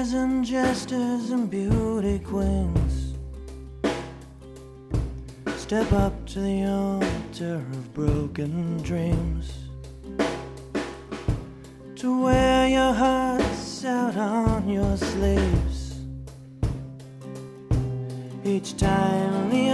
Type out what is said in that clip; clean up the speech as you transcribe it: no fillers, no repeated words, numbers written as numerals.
Dancers and jesters and beauty queens, step up to the altar of broken dreams, to wear your hearts out on your sleeves. Each time the